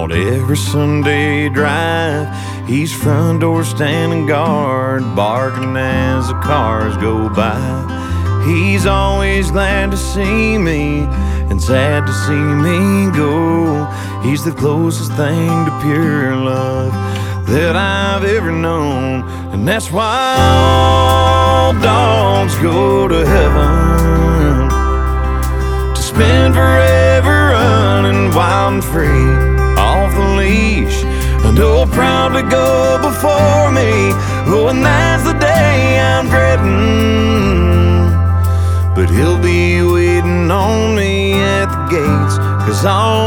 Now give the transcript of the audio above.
On every Sunday drive, he's front door standing guard, barking as the cars go by. He's always glad to see me and sad to see me go. He's the closest thing to pure love that I've ever known, and that's why all dogs go to heaven, to spend forever running wild and free off the leash, and he'll proudly go before me. Oh, and that's the day I'm dreading, but he'll be waiting on me at the gates, 'cause all